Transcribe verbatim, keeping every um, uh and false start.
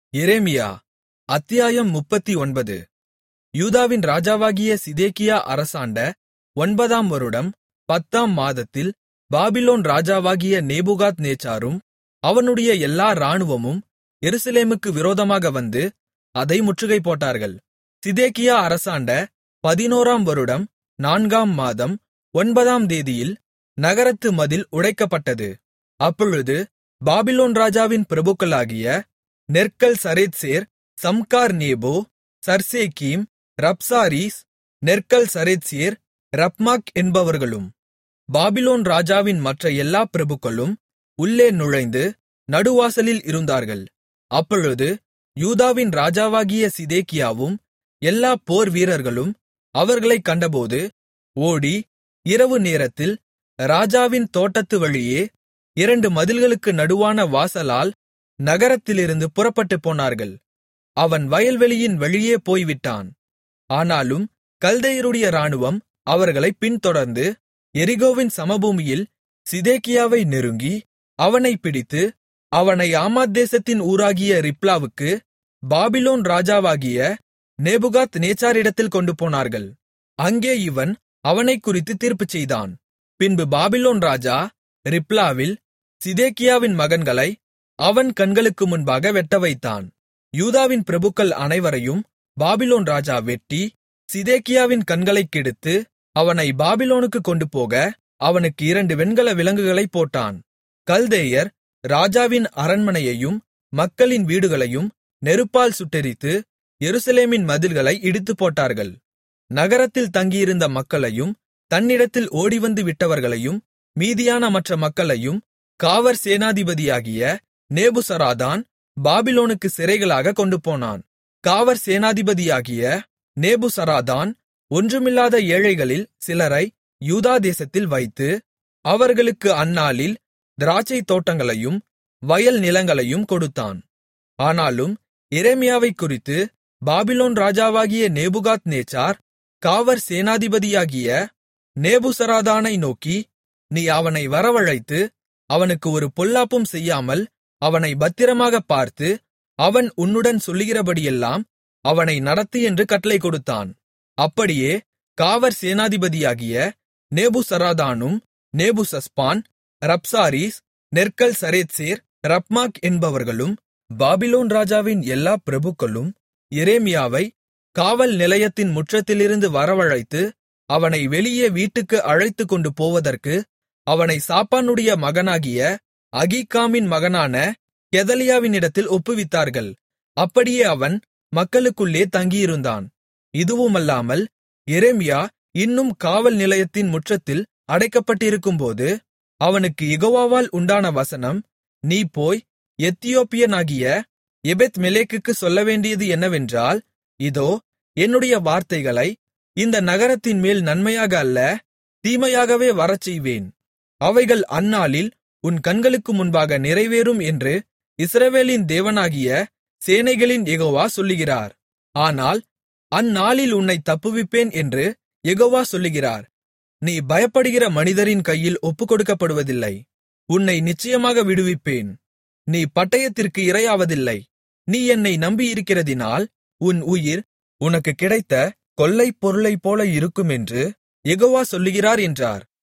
எரேமியா அத்தியாயம் முப்பத்தொன்பது. யூதாவின் ராஜாவாகிய சிதேக்கியா அரசாண்ட ஒன்பதாம் வருடம் பத்தாம் மாதத்தில் பாபிலோன் ராஜாவாகிய நேபுகாத்நேச்சாரும் அவனுடைய எல்லா இராணுவமும் எருசலேமுக்கு விரோதமாக வந்து அதை முற்றுகை போட்டார்கள். சிதேக்கியா அரசாண்ட பதினோராம் வருடம் நான்காம் மாதம் ஒன்பதாம் தேதியில் நகரத்து மதில் உடைக்கப்பட்டது. அப்பொழுது பாபிலோன் ராஜாவின் பிரபுக்களாகிய நெர்கல் சரேத்சேர், சம்கார் நேபோ, சர்சேக்கீம், ரப்சாரீஸ், நெர்கல் சரேத்சேர், ரப்மாக் என்பவர்களும் பாபிலோன் ராஜாவின் மற்ற எல்லா பிரபுக்களும் உள்ளே நுழைந்து நடுவாசலில் இருந்தார்கள். அப்பொழுது யூதாவின் ராஜாவாகிய சிதேக்கியாவும் எல்லா போர் வீரர்களும் அவர்களைக் கண்டபோது ஓடி இரவு நேரத்தில் ராஜாவின் தோட்டத்து வழியே இரண்டு மதில்களுக்கு நடுவான வாசலால் நகரத்திலிருந்து புறப்பட்டுப் போனார்கள். அவன் வயல்வெளியின் வழியே போய்விட்டான். ஆனாலும் கல்தேயருடைய இராணுவம் அவர்களைப் பின்தொடர்ந்து எரிகோவின் சமபூமியில் சிதேக்கியாவை நெருங்கி அவனைப் பிடித்து அவனை ஆமாத் தேசத்தின் ஊராகிய ரிப்லாவுக்கு பாபிலோன் ராஜாவாகிய நேபுகாத்நேச்சாரிடத்தில் கொண்டுபோனார்கள். அங்கே இவன் அவனைக்குறித்துத் தீர்ப்பு செய்தான். பின்பு பாபிலோன் ராஜா ரிப்லாவில் சிதேக்கியாவின் மகன்களை அவன் கண்களுக்கு முன்பாக வெட்டவைத்தான். யூதாவின் பிரபுக்கள் அனைவரையும் பாபிலோன் ராஜா வெட்டி சிதேக்கியாவின் கண்களைக் கெடுத்து அவனை பாபிலோனுக்குக் கொண்டுபோக அவனுக்கு இரண்டு வெண்கல விலங்குகளைப் போட்டான். கல்தேயர் ராஜாவின் அரண்மனையையும் மக்களின் வீடுகளையும் நெருப்பால் சுட்டெரித்து எருசலேமின் மதில்களை இடித்துப் போட்டார்கள். நகரத்தில் தங்கியிருந்த மக்களையும் தன்னிடத்தில் ஓடிவந்து விட்டவர்களையும் மீதியான மற்ற மக்களையும் காவற் சேனாதிபதியாகிய நேபுசராதான் பாபிலோனுக்கு சிறைகளாகக் கொண்டுபோனான். காவற் சேனாதிபதியாகிய நேபுசராதான் ஒன்றுமில்லாத ஏழைகளில் சிலரை யூதா தேசத்தில் வைத்து அவர்களுக்கு அந்நாளில் திராட்சைத் தோட்டங்களையும் வயல் நிலங்களையும் கொடுத்தான். ஆனாலும் எரேமியாவைக் குறித்து பாபிலோன் ராஜாவாகிய நேபுகாத்நேச்சார் காவற் சேனாதிபதியாகிய நேபுசராதானை நோக்கி, நீ அவனை வரவழைத்து அவனுக்கு ஒரு பொல்லாப்பும் செய்யாமல் அவனை பத்திரமாகப் பார்த்து அவன் உன்னுடன் சொல்லுகிறபடியெல்லாம் அவனை நடத்து என்று கட்டளை கொடுத்தான். அப்படியே காவற் சேனாதிபதியாகிய நேபுசராதானும் நேபுசஸ்பான், ரப்சாரீஸ், நெர்கல் சரேத்சேர், ரப்மாக் என்பவர்களும் பாபிலோன் ராஜாவின் எல்லா பிரபுக்களும் எரேமியாவை காவல் நிலையத்தின் முற்றத்திலிருந்து வரவழைத்து அவனை வெளியே வீட்டுக்கு அழைத்துக்கொண்டு போவதற்கு அவனை சாப்பானுடைய மகனாகிய அகீக்காமின் மகனான கெதலியாவினிடத்தில் ஒப்புவித்தார்கள். அப்படியே அவன் மக்களுக்குள்ளே தங்கியிருந்தான். இதுவுமல்லாமல் எரேமியா இன்னும் காவல் நிலையத்தின் முற்றத்தில் அடைக்கப்பட்டிருக்கும்போது அவனுக்கு யெகோவாவால் உண்டான வசனம், நீ போய் எத்தியோப்பியனாகிய எபெத்மெலேக்குக்கு சொல்லவேண்டியது என்னவென்றால், இதோ என்னுடைய வார்த்தைகளை இந்த நகரத்தின் மேல் நன்மையாக அல்ல தீமையாகவே வரச்செய்வேன். அவைகள் அந்நாளில் உன் கண்களுக்கு முன்பாக நிறைவேறும் என்று இஸ்ரவேலின் தேவனாகிய சேனைகளின் யெகோவா சொல்லுகிறார். ஆனால் அந்நாளில் உன்னைத் தப்புவிப்பேன் என்று யெகோவா சொல்லுகிறார். நீ பயப்படுகிற மனிதரின் கையில் ஒப்புக்கொடுக்கப்படுவதில்லை. உன்னை நிச்சயமாக விடுவிப்பேன். நீ பட்டயத்திற்கு இரையாவதில்லை. நீ என்னை நம்பியிருக்கிறதினால் உன் உயிர் உனக்கு கிடைத்த கொள்ளைப் பொருளைப்போல இருக்குமென்று யெகோவா சொல்லுகிறார் என்றார்.